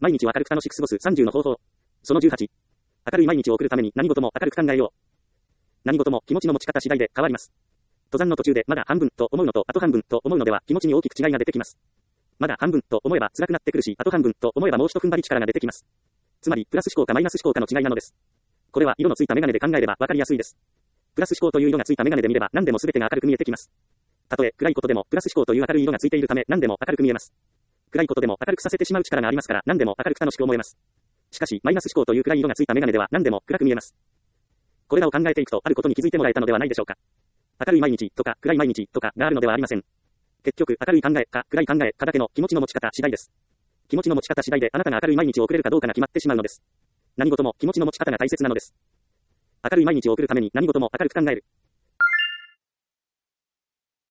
毎日を明るく楽しく過ごす30の方法。その18。明るい毎日を送るために何事も明るく考えよう。何事も気持ちの持ち方次第で変わります。登山の途中でまだ半分と思うのとあと半分と思うのでは気持ちに大きく違いが出てきます。まだ半分と思えば辛くなってくるし、あと半分と思えばもう一踏ん張り力が出てきます。つまり、プラス思考かマイナス思考かの違いなのです。これは色のついたメガネで考えればわかりやすいです。プラス思考という色がついたメガネで見れば何でも全てが明るく見えてきます。たとえ暗いことでもプラス思考という明るい色がついているため何でも明るく見えます。暗いことでも明るくさせてしまう力がありますから何でも明るく楽しく思えます。しかし、マイナス思考という暗い色がついたメガネでは何でも暗く見えます。これらを考えていくとあることに気づいてもらえたのではないでしょうか。明るい毎日とか暗い毎日とかがあるのではありません。結局、明るい考えか暗い考えかだけの気持ちの持ち方次第です。気持ちの持ち方次第であなたが明るい毎日を送れるかどうかが決まってしまうのです。何事も気持ちの持ち方が大切なのです。明るい毎日を送るために何事も明るく考える。